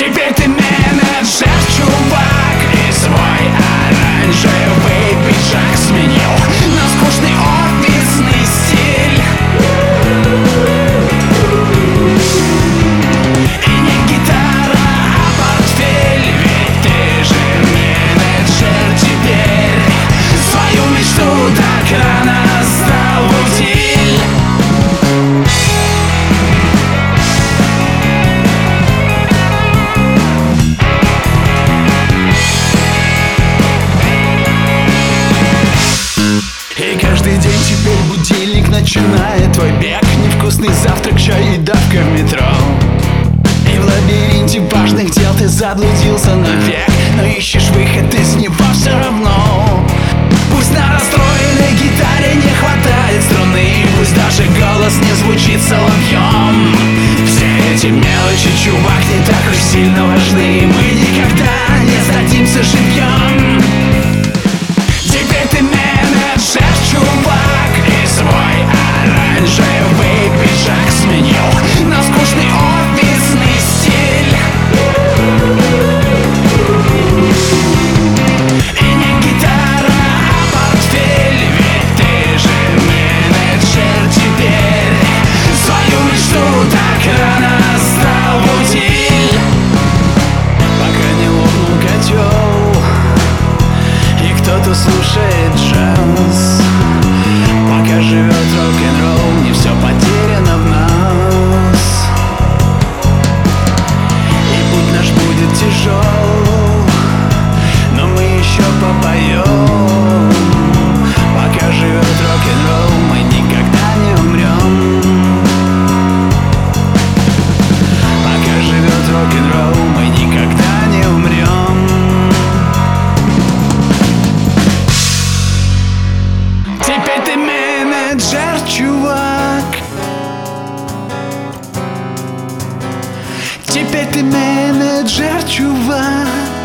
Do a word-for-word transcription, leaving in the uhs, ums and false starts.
Теперь ты менеджер, чувак, и свой оранжевый пиджак сменил на скучный офисный стиль. И не гитара, а портфель, ведь ты же менеджер теперь. Свою мечту так рано стал в утиль. И каждый день теперь будильник начинает твой бег. Невкусный завтрак, чай и давка в метро. И в лабиринте важных дел ты заблудился навек, но ищешь выход из него все равно. Пусть на расстроенной гитаре не хватает струны, пусть даже голос не звучит соловьем. Все эти мелочи, чувак, не так уж сильно важны. Мы никогда не сдадимся живьем. Теперь ты менеджер, чувак, и свой оранжевый пиджак сменил на скучный офисный стиль. И не гитара, а портфель, ведь ты же менеджер теперь. Свою мечту так рано стал в утиль. Пока не лопнул котел и кто-то слушает джаз, пока живет рок-н-ролл, не все потеряно в нас. И путь наш будет тяжел, но мы еще попоем. Пока живет рок-н-ролл, мы никогда не умрем. Пока живет рок-н-ролл, мы никогда не умрем. Теперь ты менеджер, чувак. Теперь ты менеджер, чувак.